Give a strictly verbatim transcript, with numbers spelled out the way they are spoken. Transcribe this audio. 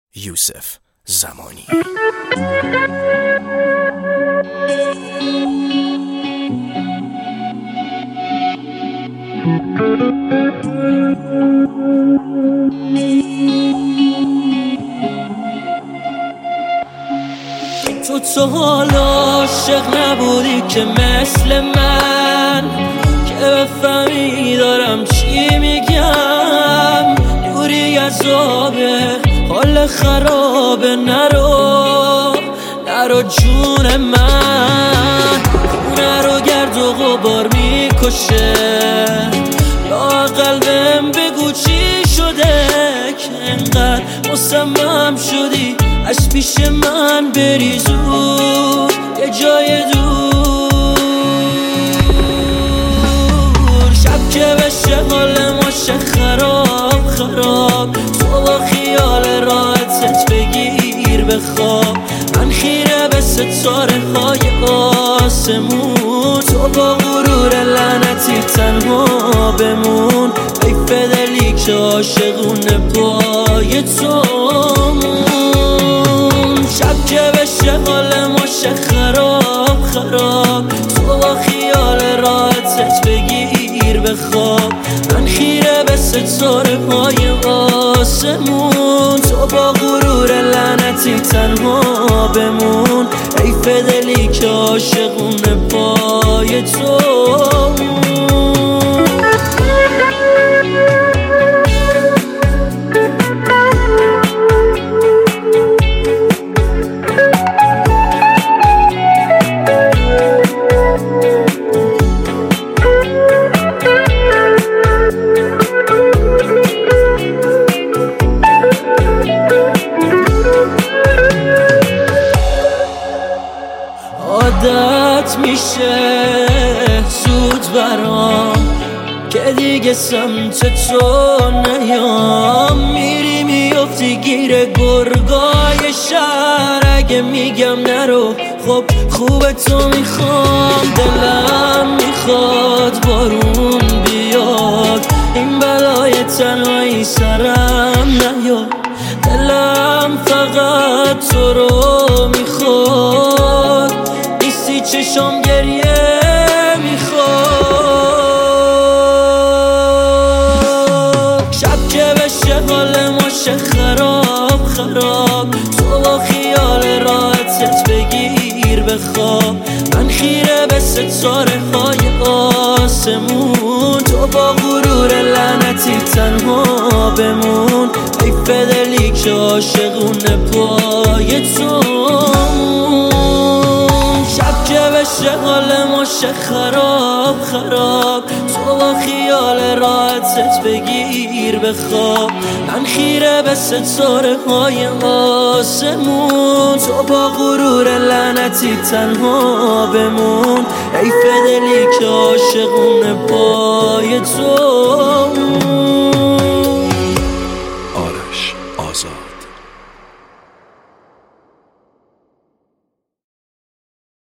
یوسف زمانی. تو تو حالا عاشق نبودی که مثل من، که بفهمی دارم چی میگم. دوری از آبه حال خرابه، نرو نرو جون من. خونه رو گرد و غبار میکشه، یا قلبم بگو چی شده که انقدر مصمم شدی از پیش من بری زود یه جای دور. شب که بشه حال ما شه خراب خراب، تو با خیال راحتت بگیر بخواب. من خیره به ستاره های آسمون، تو با غرور لعنتی تنها بمون. حیف دلی که عاشقونه پای تو. شب که بشه حال ما شه خراب خراب، تو با خیال راحتت بگیر بخواب. من خیره به ستاره های آسمون، تو با غرور لعنتی تنها بمون. حیف دلی که عاشقونه پای تو. عادت میشه زود برام که دیگه سمت تو نیام. میری میافتی گیر گرگای شهر، اگه میگم نرو خب خوب تو میخوام. دلم میخواد بارون بیاد، این بلای تنهایی سرم نیاد. دلم فقط تو رو میخواد، نیستی چشم گریه میخواد. شب که بشه حال ما شه خراب خراب، تو با خیال راحتت بگیر بخواب. من خیره به ستاره های آسمون، تو با غرور لعنتی تنها بمون. حیف دلی که عاشقونه پای تو. شب که بشه حال ما شه خراب خراب، تو با خیال راحتت بگیر بخواب. من خیره به ستاره های آسمون، تو با غرور لعنتی تنها بمون. حیف دلی که عاشقونه پای تو.